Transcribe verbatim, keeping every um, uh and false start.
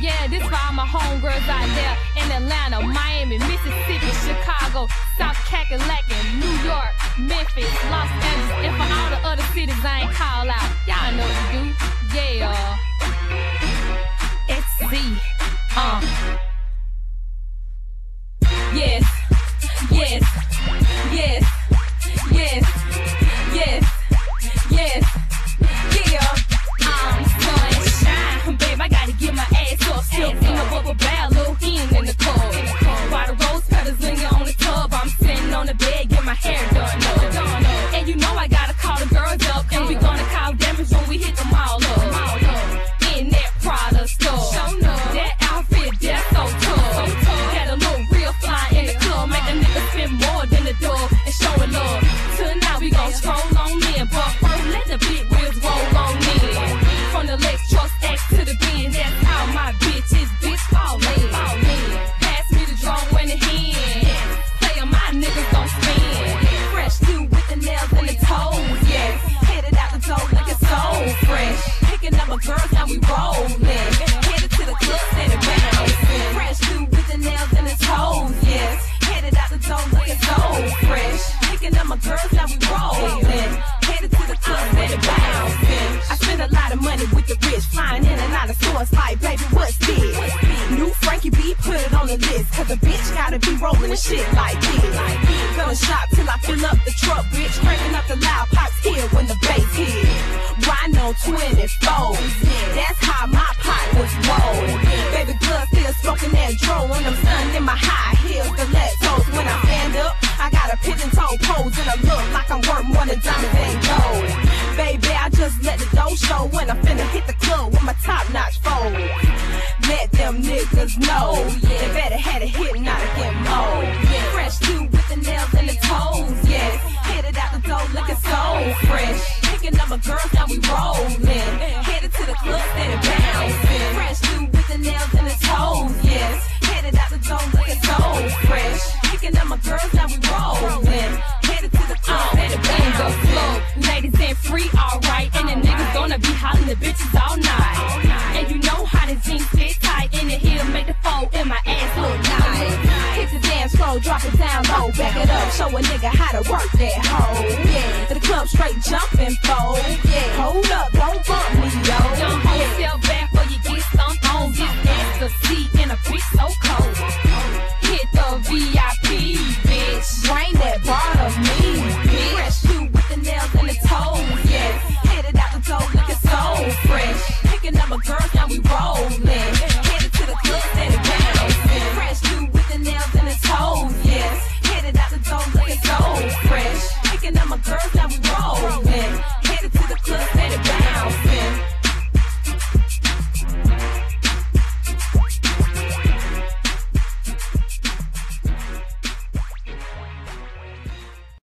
Yeah, this for all my homegirls out there in Atlanta, Miami, Mississippi, Chicago, South Kakalaki, New York, Memphis, Los Angeles, and for all the other cities I ain't call out. Y'all know what to do. Yeah. X Z. Uh. Yes. Yes. Yes. Yes. Yes. Yes. Yeah. I'm sunshine, babe. I gotta get my ass up. Silk in the bubble bag, little hen in the club. While the rose petals linger on the tub, I'm sitting on the bed, get my hair done up. And you know I gotta call the girls up, and we gonna call damage when we hit them all up. In that Prada store, that outfit, that's so tough. Got a little real fly in the club, make a nigga spend more than the door and showing love. Tonight we gon' stroll on in, but first let the big wheels roll on in. From the Lexus X to the Benz, that's how my bitch is, bitch, all in. Pass me the drum when the hand, playin' my niggas gon' spin. Fresh new with the nails and the toes, yes. Headed out the door looking so fresh. Picking up my girls, now we rollin'. Headed to the club, steady bouncing. Fresh new with the nails and the toes, yes. Headed out the door looking so fresh. Picking up my girls, now we rollin'. Headed to the club, steady bouncing. I spend a lot of money with the rich, flying in and out of stores like, baby, what's this? New Frankie B, put it on the list, cause a bitch gotta be rolling the shit like this. Gonna shop till I fill up the truck, bitch, cranking up the loud pops here when the bass hit. Rhino twenty-four, that's how my partners roll. Baby blood still smoking that dro when I'm stunning in my high heels, stilettos. When I stand up, I got a pigeon toe pose and I look like I'm worth more than diamonds and gold. Baby, I just let the dough show when I finna hit the club with my top notch fold. Let them niggas know, they better had a hit, not a get more. Fresh too with the nails and the toes, yes. Headed out the door looking so fresh. Picking up my girls, now we rollin'. Headed to the club, steady bouncing. Fresh too with the nails and the toes, yes. Headed out the door looking so fresh. Picking up my girls, now we rollin'. Headed to the club, steady bouncing. Ladies ain't free, alright, and the niggas gonna be hollering the bitches all night. And you know how the jeans fit tight in the heel, make the fold and my ass look nice. Hit the dance floor, drop it down low, back it up, show a nigga how to work that hoe. Yeah, to the club straight jumping, fold. Yeah, hold up, don't bump